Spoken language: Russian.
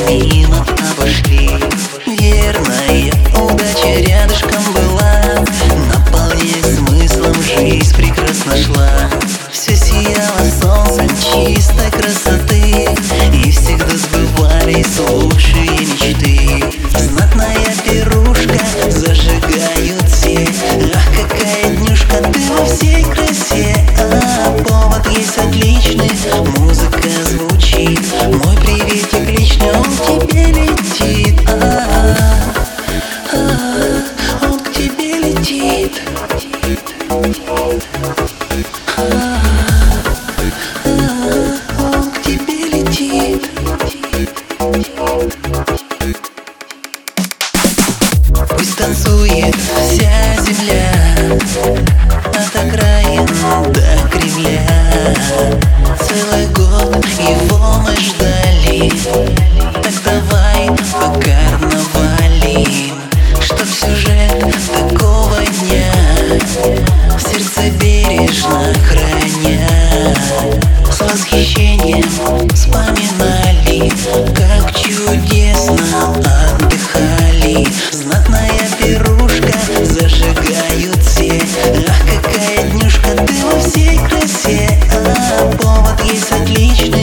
мимо обошли. Верная удача рядышком была, наполняя смыслом жизнь прекрасно шла. Все сияло солнцем чистой красоты, и всегда сбывались лучшие мечты. Знатная пирушка зажигают все. Ах, какая днюшка, ты во всей красе. Повод есть отличный, музыка звучит. Мой приветик лично, он к тебе летит. Он к тебе летит. Он к тебе летит. Пусть танцует вся земля от окраин до Кремля. Целый год его мы ждали, так давай покарнавалим, чтоб сюжет такого дня в сердце бережно храня. С восхищением вспоминали, как чудесно отдыхали. Знатная пирушка зажигают все. Ах, какая днюшка, ты во всей красе. Повод есть отличный,